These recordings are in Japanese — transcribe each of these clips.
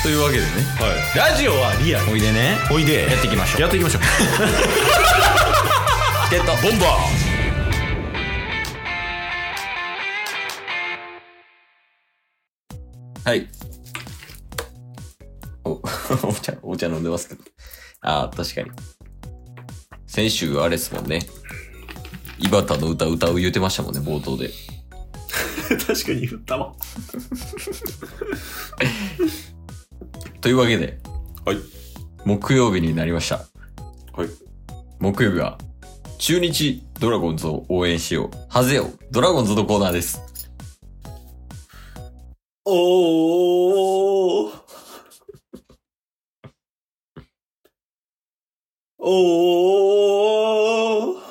というわけでね、 ラジオはリアル。 おいでね、 おいで。 やっていきましょう。 やっていきましょう。 チケットボンバー。はい。お茶飲んでますけど。ああ、確かに。先週あれですもんね。井端の歌う言うてましたもんね、冒頭で。 確かに言ったわ。 というわけで、 はい。 木曜日になりました。 はい。 木曜日は、中日ドラゴンズを応援しよう。はぜよ、ドラゴンズのコーナーです。 おー。おー。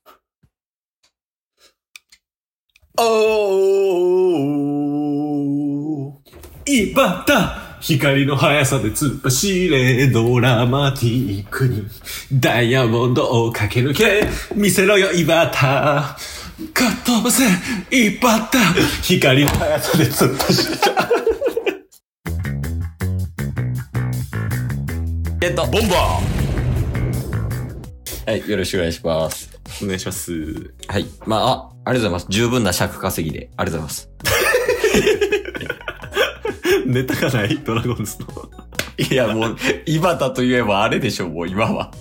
おー。井端光の速さで突っ走れドラマティックにダイヤモンドを駆け抜け見せろよ井端かっ飛ばせ井端光の速さで突っ走れゲットボンバはい、よろしくお願いします。 ーお願いしますはい。ありがとうございます。十分な尺稼ぎで、ありがとうございます。 ネタがないドラゴンズのいや、もう、井端といえばあれでしょ、もう今は。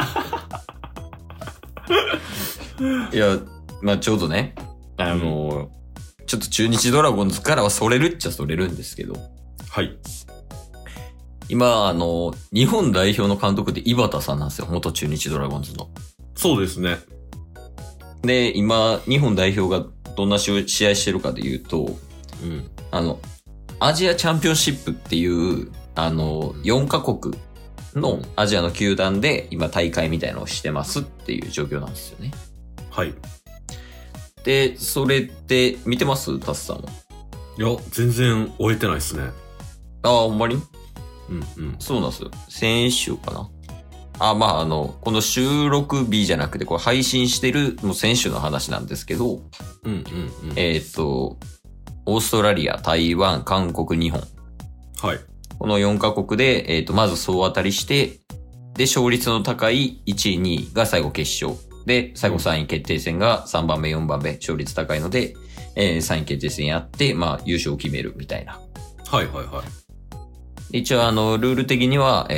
いや、ちょうどね、ちょっと中日ドラゴンズからはそれるっちゃそれるんですけど。 はい。 今、日本代表の監督って井端さんなんですよ。元中日ドラゴンズの。 そうですね。 で、今、日本代表がどんな試合してるかで言うと、 うん。 アジアチャンピオンシップっていう、4カ国のアジアの球団で今大会みたいなのをしてますっていう状況なんですよね。 はい。 で、それって見てますタスさんも。 いや、全然終えてないっすね。 ああ、ほんまに？ うんうん。 そうなんですよ。先週かな。この収録日じゃなくて、これ配信してる、もう先週の話なんですけど、 うんうんうん。 オーストラリア、台湾、韓国、日本。 はい。 この4カ国で、まず総当たりして、で、勝率の高い1位、2位が最後決勝。で、最後3位決定戦が3番目、4番目、勝率高いので、3位決定戦やって、優勝を決めるみたいな。 はいはいはい。 一応ルール的には、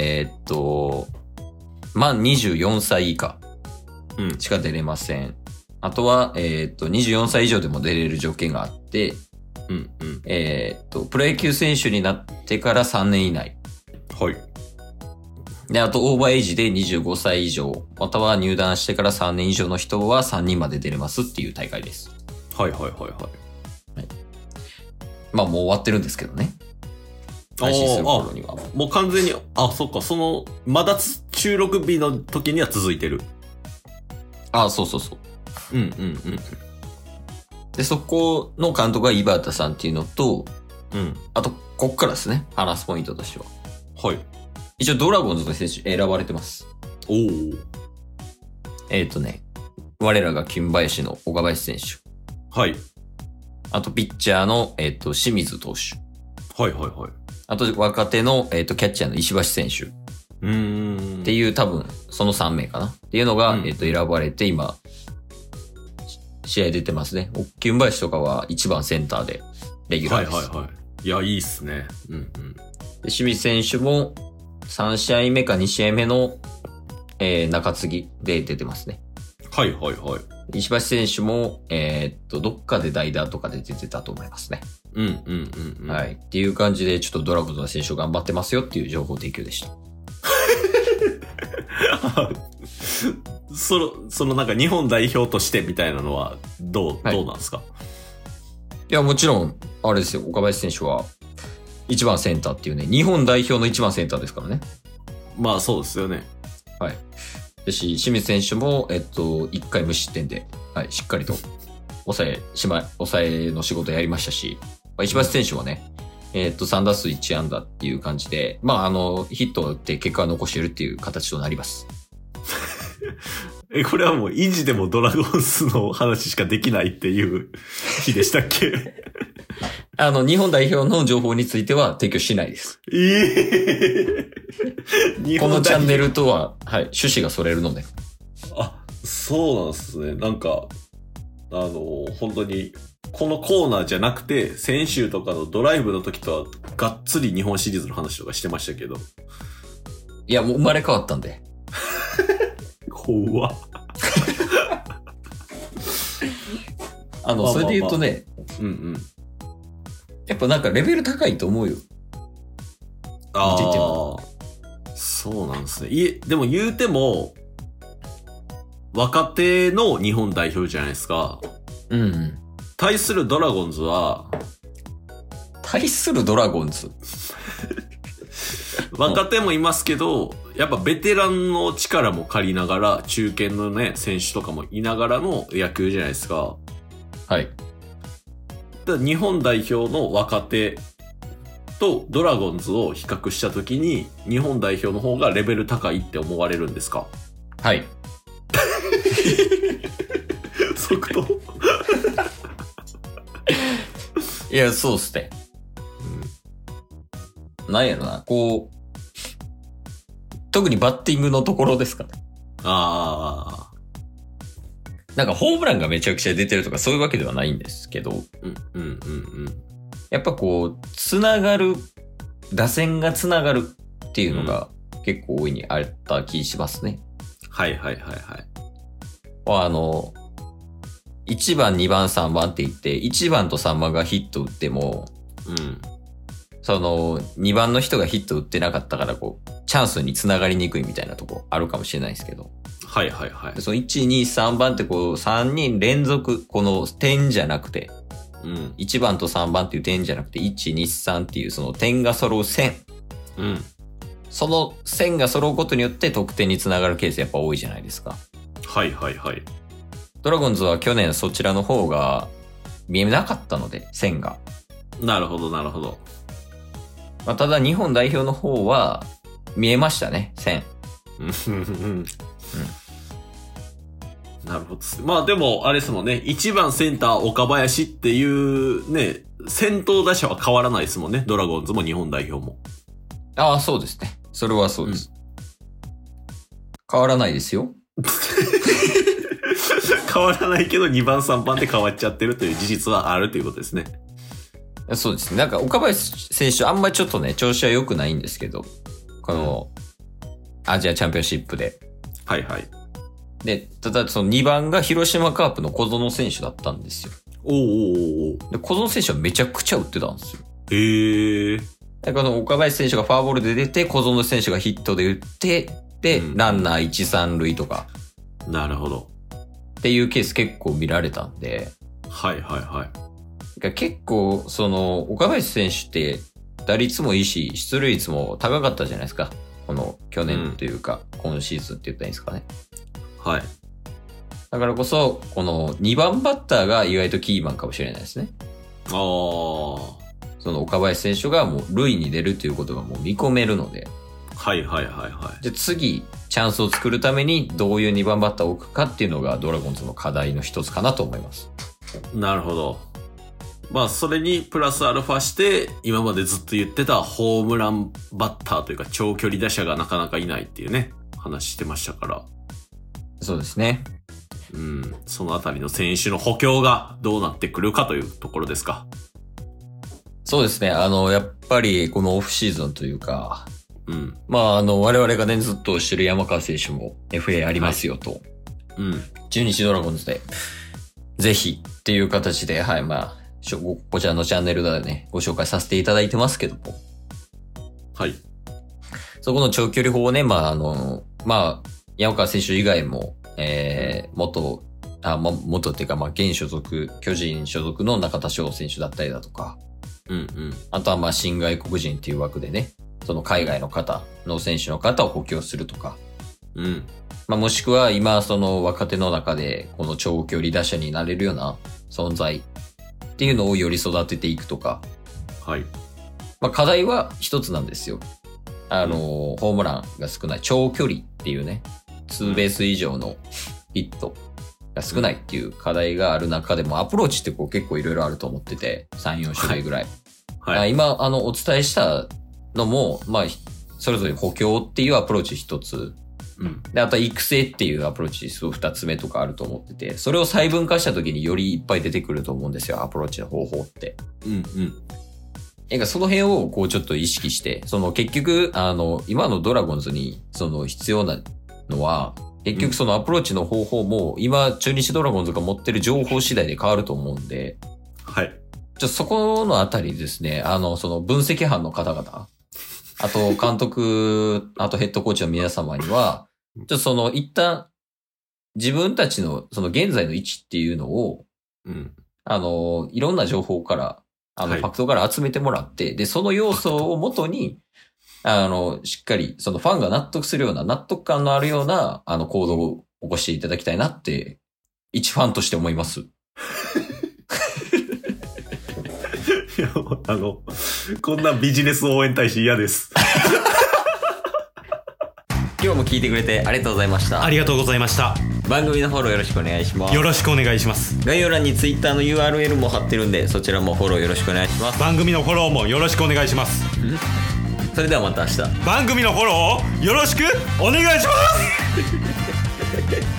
満24歳以下しか出れません。あとは、24歳以上でも出れる条件があって、 うんうん。 プロ野球選手になってから3年以内。 はい。 で、あとオーバーエイジで25歳以上、または入団してから3年以上の人は3人まで出れますっていう大会です。 はいはいはいはい。 もう終わってるんですけどね。配信する頃には。 もう完全に、そっか、まだ収録日の時には続いてる。 そう。 うんうんうん。 で、そこの監督が井端さんっていうのと、 うん。 あと、こっからですね。話すポイントとしては。 はい。 一応ドラゴンズの選手選ばれてます。 おー。 我らが金林の岡林選手。 はい。 あと、ピッチャーの、清水投手。 はいはいはい。 あと、若手の、キャッチャーの石橋選手。っていう多分、その3名かな。っていうのが、選ばれて、今、試合出てますね。金林とかは1番センターで、レギュラーです。 はいはいはい。いや、いいっすね。うんうん。 で清水選手も、3試合目か2試合目の、中継ぎで出てますね。 はいはいはい。 石橋選手も、どっかで代打とかで出てたと思いますね。 うんうんうんうん。 はい。っていう感じで、ちょっとドラゴンズの選手頑張ってますよっていう情報提供でした。 なんか日本代表としてみたいなのは、どうなんですか？ いや、もちろん、あれですよ、岡林選手は、1番センターっていうね、日本代表の1番センターですからね。 まあそうですよね。 はい。ですし、清水選手も、1回無失点で、はい、しっかりと、抑えの仕事やりましたし、石橋選手はね、3打数1安打っていう感じで、ヒットを打って結果を残してるっていう形となります。 これはもう維持でもドラゴンズの話しかできないっていう日でしたっけ？ 日本代表の情報については提供しないです。 日このチャン本代表ネルとは、はい、趣旨がそれるので。 あ、そうなんですね。なんか、本当に、このコーナーじゃなくて、先週とかのドライブの時とは、がっつり日本シリーズの話とかしてましたけど。 いや、もう生まれ変わったんで。 怖っ。 それで言うとね、 うんうん。 やっぱなんかレベル高いと思うよ。 あ見ててもあ、そうなんですね。でも言うても、若手の日本代表じゃないですか。 うんうん。 対するドラゴンズは、 対するドラゴンズ。 若手もいますけど、やっぱベテランの力も借りながら、中堅のね、選手とかもいながらの野球じゃないですか。 はい。 だから日本代表の若手とドラゴンズを比較したときに、日本代表の方がレベル高いって思われるんですか？ はい。 即答いや、そうっすね。なんやろな、こう、特にバッティングのところですかね。 ああ。 なんかホームランがめちゃくちゃ出てるとかそういうわけではないんですけど、やっぱこう、つながる、打線がつながるっていうのが結構大いにあった気しますね。 はいはいはいはい。 1番、2番、3番って言って、1番と3番がヒット打っても、その、2番の人がヒット打ってなかったから、こう、チャンスにつながりにくいみたいなとこあるかもしれないですけど。 はいはいはい。 その1、2、3番ってこう、3人連続、この点じゃなくて、1番と3番っていう点じゃなくて、1、2、3っていうその点が揃う線。その線が揃うことによって得点につながるケースやっぱ多いじゃないですか。 はいはいはい。 ドラゴンズは去年そちらの方が見えなかったので、線が。 なるほどなるほど。 まあ、ただ日本代表の方は見えましたね、線。 なるほど。まあでも、あれですもんね。1番センター岡林っていうね、先頭打者は変わらないですもんね。ドラゴンズも日本代表も。 ああ、そうですね。それはそうです。変わらないですよ。 変わらないけど2番3番で変わっちゃってるという事実はあるということですね。 そうですね。なんか岡林選手あんまりちょっとね、調子は良くないんですけど、このアジアチャンピオンシップで。 はいはい。 で、ただその2番が広島カープの小園選手だったんですよ。で、小園選手はめちゃくちゃ打ってたんですよ。で、この岡林選手がフォアボールで出て、小園選手がヒットで打って、で、ランナー1、3塁とか。 なるほど。 っていうケース結構見られたんで。 はいはいはい。 結構、その、岡林選手って打率もいいし、出塁率も高かったじゃないですか。この去年というか、今シーズンって言ったらいいんですかね。 はい。 だからこそ、この2番バッターが意外とキーマンかもしれないですね。その岡林選手がもう塁に出るということがもう見込めるので。 はいはいはいはい。 で、次、チャンスを作るためにどういう2番バッターを置くかっていうのがドラゴンズの課題の一つかなと思います。 なるほど。まあ、それにプラスアルファして、今までずっと言ってたホームランバッターというか長距離打者がなかなかいないっていうね、話してましたから。 そうですね。 そのあたりの選手の補強がどうなってくるかというところですか。 そうですね。やっぱりこのオフシーズンというか、まあ、我々がね、ずっと知る山川選手も FA ありますよと。中日ドラゴンズで、ぜひっていう形で、はい、まあ、こちらのチャンネルでね、ご紹介させていただいてますけども。 はい。 そこの長距離法をね、まあ、山川選手以外も、元っていうか、まあ、現所属、巨人所属の中田翔選手だったりだとか。あとは、まあ、新外国人っていう枠でね、その海外の方の選手の方を補強するとか。まあ、もしくは今、その若手の中で、この長距離打者になれるような存在っていうのをより育てていくとか。 はい。 まあ、課題は一つなんですよ。ホームランが少ない長距離っていうね、ツーベース以上のヒットが少ないっていう課題がある中でも、アプローチってこう結構いろいろあると思ってて、3、4種類ぐらい。 はい。 今、お伝えしたのも、まあ、それぞれ補強っていうアプローチ一つ。 うん。 で、あとは育成っていうアプローチ、二つ目とかあると思ってて、それを細分化した時によりいっぱい出てくると思うんですよ、アプローチの方法って。 うん。 その辺をこうちょっと意識して、結局、今のドラゴンズに、必要なのは、結局そのアプローチの方法も、今、中日ドラゴンズが持ってる情報次第で変わると思うんで、 はい。 そこのあたりですね、その分析班の方々、あと監督、あとヘッドコーチの皆様には、一旦、自分たちのその現在の位置っていうのを、 うん。 いろんな情報から、 はい、 ファクトから集めてもらって、で、その要素をもとに、しっかり、そのファンが納得するような、納得感のあるような、行動を起こしていただきたいなって、一ファンとして思います。 いや、こんなビジネス応援大使嫌です。 今日も聞いてくれてありがとうございました。 ありがとうございました。 番組のフォローよろしくお願いします。 よろしくお願いします。 概要欄に Twitter の URL も貼ってるんで、そちらもフォローよろしくお願いします。 番組のフォローもよろしくお願いします。 それではまた明日。 番組のフォローをよろしくお願いします